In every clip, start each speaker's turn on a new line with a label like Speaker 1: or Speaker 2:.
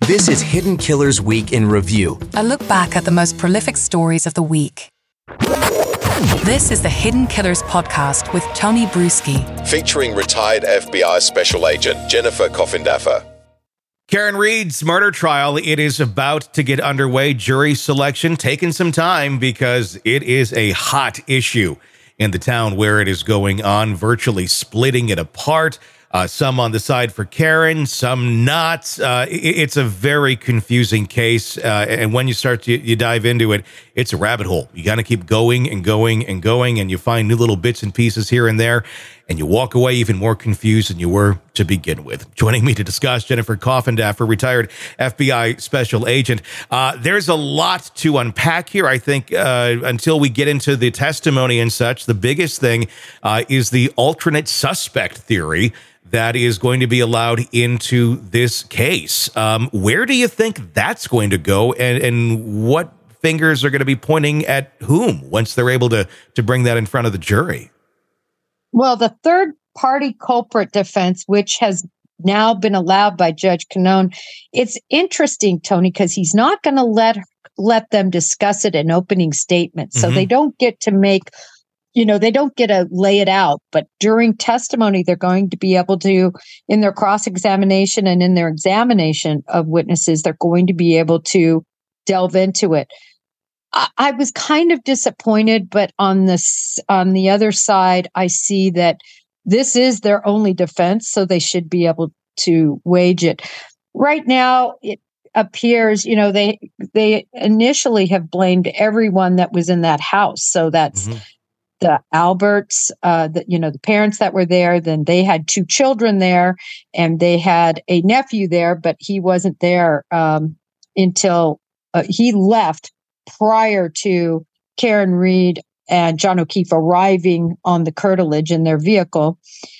Speaker 1: This is Hidden Killers Week in Review.
Speaker 2: A look back at the most prolific stories of the week. This is the Hidden Killers podcast with Tony Bruschi.
Speaker 3: Featuring retired FBI Special Agent Jennifer Coffindaffer.
Speaker 4: Karen Read's murder trial, it is about to get underway. Jury selection taking some time because it is a hot issue in the town where it is going on, virtually splitting it apart. Some on the side for Karen, some not. It's a very confusing case. And when you you dive into it, it's a rabbit hole. You got to keep going and going and going. And you find new little bits and pieces here and there. And you walk away even more confused than you were to begin with. Joining me to discuss, Jennifer Coffindaffer, retired FBI Special Agent. There's a lot to unpack here. I think until we get into the testimony and such, the biggest thing is the alternate suspect theory that is going to be allowed into this case. Where do you think that's going to go, and what fingers are going to be pointing at whom once they're able to bring that in front of the jury?
Speaker 5: Well, the third-party culprit defense, which has now been allowed by Judge Canone, it's interesting, Tony, because he's not going to let them discuss it in opening statements. So they don't get to make, they don't get to lay it out. But during testimony, they're going to be able to, in their cross-examination and in their examination of witnesses, they're going to be able to delve into it. I was kind of disappointed, but on the other side, I see that this is their only defense, so they should be able to wage it. Right now, it appears, they initially have blamed everyone that was in that house. So that's the Alberts, the parents that were there. Then they had two children there, and they had a nephew there, but he wasn't there until he left prior to Karen Read and John O'Keefe arriving on the curtilage in their vehicle.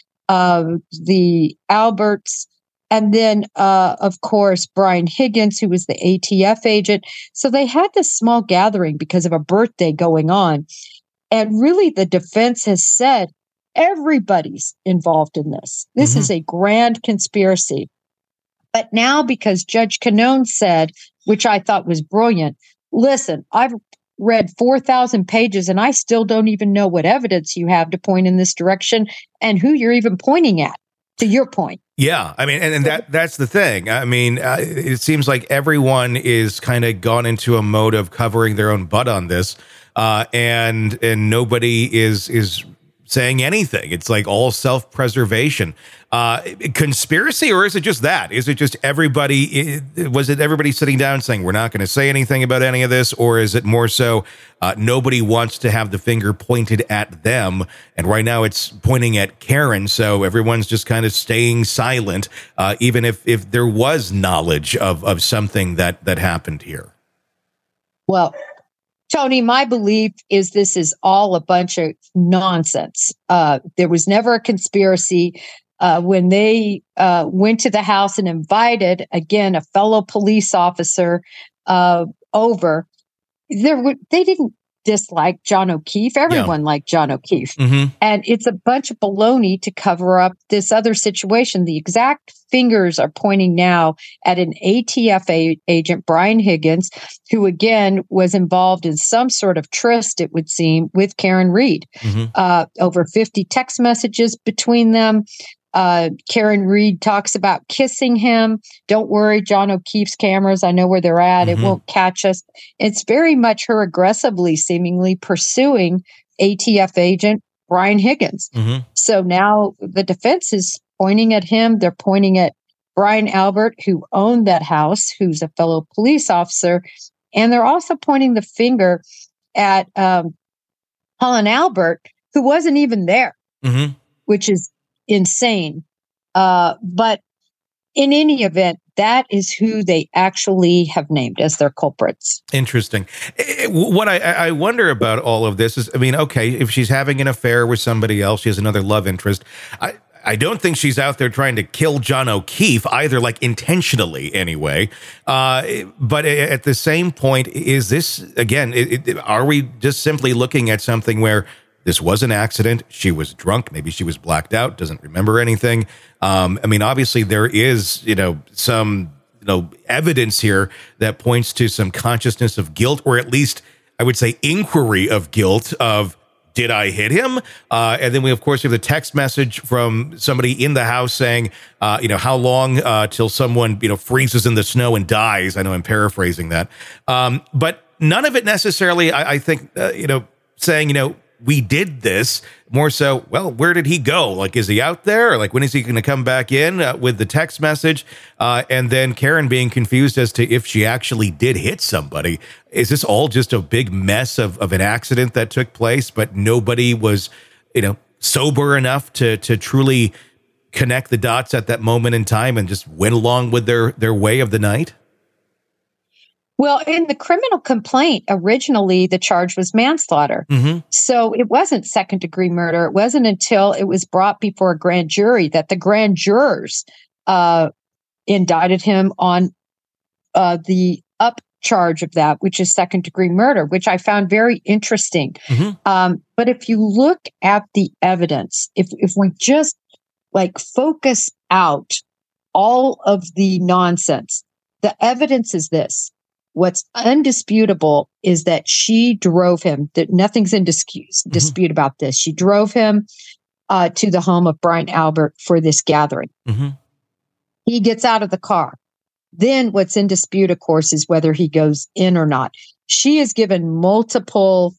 Speaker 5: The Alberts, and then, of course, Brian Higgins, who was the ATF agent. So they had this small gathering because of a birthday going on. And really, the defense has said everybody's involved in this. This is a grand conspiracy. But now, because Judge Canone said, which I thought was brilliant, listen, I've read 4,000 pages and I still don't even know what evidence you have to point in this direction and who you're even pointing at, to your point.
Speaker 4: Yeah, I mean, and that's the thing. I mean, it seems like everyone is kind of gone into a mode of covering their own butt on this, and nobody is saying anything. It's like all self-preservation. Conspiracy, or is it just that? Is it just everybody? Was it everybody sitting down saying, we're not going to say anything about any of this? Or is it more so nobody wants to have the finger pointed at them? And right now it's pointing at Karen. So everyone's just kind of staying silent, even if there was knowledge of something that happened here.
Speaker 5: Well, Tony, my belief is this is all a bunch of nonsense. There was never a conspiracy. When they went to the house and invited, again, a fellow police officer over, they didn't dislike John O'Keefe. Everyone liked John O'Keefe. And it's a bunch of baloney to cover up this other situation. The exact fingers are pointing now at an ATF agent, Brian Higgins, who again was involved in some sort of tryst, it would seem, with Karen Read. Over 50 text messages between them. Karen Read talks about kissing him. Don't worry, John O'Keefe's cameras, I know where they're at. It won't catch us. It's very much her aggressively, seemingly pursuing ATF agent Brian Higgins. So now the defense is pointing at him. They're pointing at Brian Albert, who owned that house, who's a fellow police officer. And they're also pointing the finger at Helen Albert, who wasn't even there, which is insane. But in any event, that is who they actually have named as their culprits.
Speaker 4: Interesting. What I wonder about all of this is, I mean, okay, if she's having an affair with somebody else, she has another love interest. I don't think she's out there trying to kill John O'Keefe either, like intentionally anyway. But at the same point, is this, again, are we just simply looking at something where this was an accident? She was drunk. Maybe she was blacked out, doesn't remember anything. I mean, obviously there is, some evidence here that points to some consciousness of guilt, or at least I would say inquiry of guilt of, did I hit him? And then we, of course, have the text message from somebody in the house saying, how long till someone, freezes in the snow and dies? I know I'm paraphrasing that. But none of it necessarily, I think, saying, we did this. More so, well, where did he go? Like, is he out there? Or like, when is he going to come back in with the text message? And then Karen being confused as to if she actually did hit somebody. Is this all just a big mess of an accident that took place, but nobody was, sober enough to truly connect the dots at that moment in time and just went along with their way of the night?
Speaker 5: Well, in the criminal complaint, originally the charge was manslaughter.
Speaker 4: Mm-hmm.
Speaker 5: So it wasn't second-degree murder. It wasn't until it was brought before a grand jury that the grand jurors indicted him on the up charge of that, which is second-degree murder, which I found very interesting.
Speaker 4: Mm-hmm.
Speaker 5: But if you look at the evidence, if we just focus out all of the nonsense, the evidence is this. What's undisputable is that she drove him, that nothing's in dispute about this. She drove him to the home of Brian Albert for this gathering.
Speaker 4: Mm-hmm. He
Speaker 5: gets out of the car. Then what's in dispute, of course, is whether he goes in or not. She has given multiple,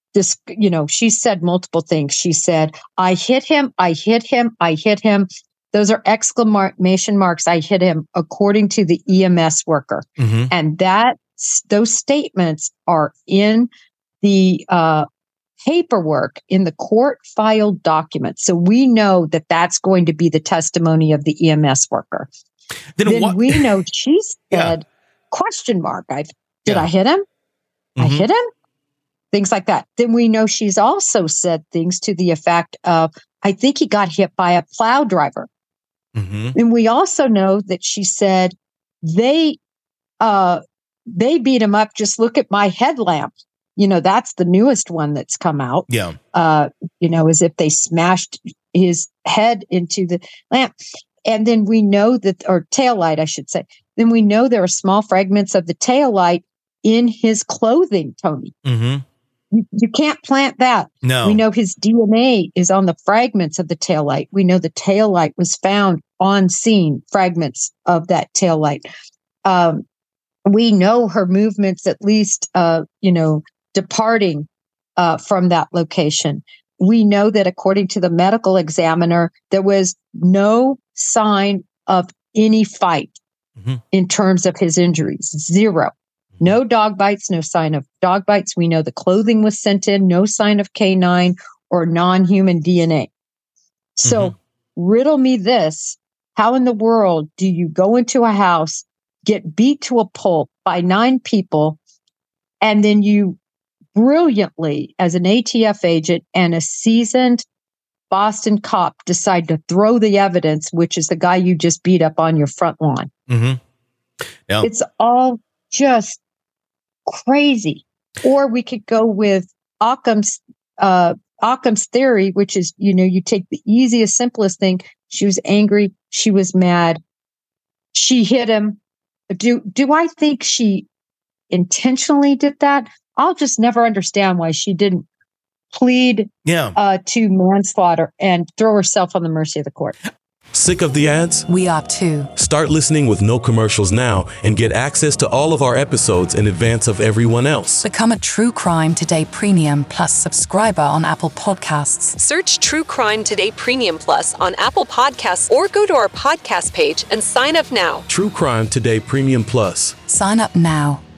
Speaker 5: she said multiple things. She said, I hit him, I hit him, I hit him. Those are exclamation marks. I hit him, according to the EMS worker.
Speaker 4: Mm-hmm.
Speaker 5: And those statements are in the paperwork, in the court filed documents. So we know that that's going to be the testimony of the EMS worker. Then we know she said, question mark. Did I hit him?
Speaker 4: Mm-hmm.
Speaker 5: I hit him? Things like that. Then we know she's also said things to the effect of, I think he got hit by a plow driver.
Speaker 4: Mm-hmm.
Speaker 5: And we also know that she said they beat him up. Just look at my headlamp. That's the newest one that's come out.
Speaker 4: Yeah.
Speaker 5: As if they smashed his head into the lamp. And then we know that, or taillight, I should say. Then we know there are small fragments of the taillight in his clothing, Tony.
Speaker 4: Mm-hmm.
Speaker 5: You can't plant that.
Speaker 4: No.
Speaker 5: We know his DNA is on the fragments of the taillight. We know the taillight was found on scene, fragments of that taillight. We know her movements, at least, departing from that location. We know that according to the medical examiner, there was no sign of any fight in terms of his injuries. Zero. No dog bites, no sign of dog bites. We know the clothing was sent in, no sign of canine or non-human DNA. So riddle me this. How in the world do you go into a house, get beat to a pulp by 9 people, and then you brilliantly, as an ATF agent and a seasoned Boston cop, decide to throw the evidence, which is the guy you just beat up on your front lawn?
Speaker 4: Mm-hmm. Yeah.
Speaker 5: It's all just crazy. Or we could go with Occam's theory, which is, you take the easiest, simplest thing. She was angry. She was mad. She hit him. Do I think she intentionally did that? I'll just never understand why she didn't plead to manslaughter and throw herself on the mercy of the court.
Speaker 6: Sick of the ads?
Speaker 2: We are too.
Speaker 6: Start listening with no commercials now and get access to all of our episodes in advance of everyone else.
Speaker 2: Become a True Crime Today Premium Plus subscriber on Apple Podcasts.
Speaker 7: Search True Crime Today Premium Plus on Apple Podcasts or go to our podcast page and sign up now.
Speaker 6: True Crime Today Premium Plus.
Speaker 2: Sign up now.